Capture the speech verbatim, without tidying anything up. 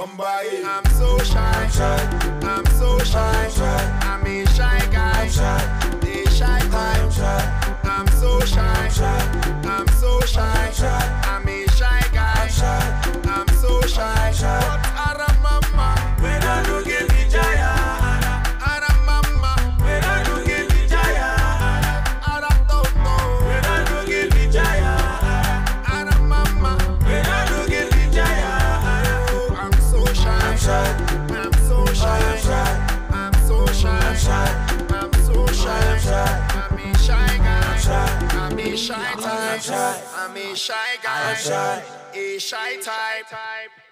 come by. I'm so shy, I'm shy, I'm so shy, I'm shy, I'm a shy guy, I'm shy, the shy type. I'm shy, I'm so shy, I'm shy, I'm so shy, I'm shy, I'm a shy guy, I'm shy, I'm so shy. I'm shy. But Ara mama, when I do get me jaya, Ara mama, when I do get me jaya, Ara toto, when I do get me jaya, Ara mama, when I do get me jaya, oh, I'm so shy, I'm shy, I'm so shy, I'm shy, I'm so shy, I'm shy, I'm so shy, I'm shy, I'm a shy guy, I'm shy, I'm a shy type, I'm shy, I'm a shy guy, I'm shy. a shy type.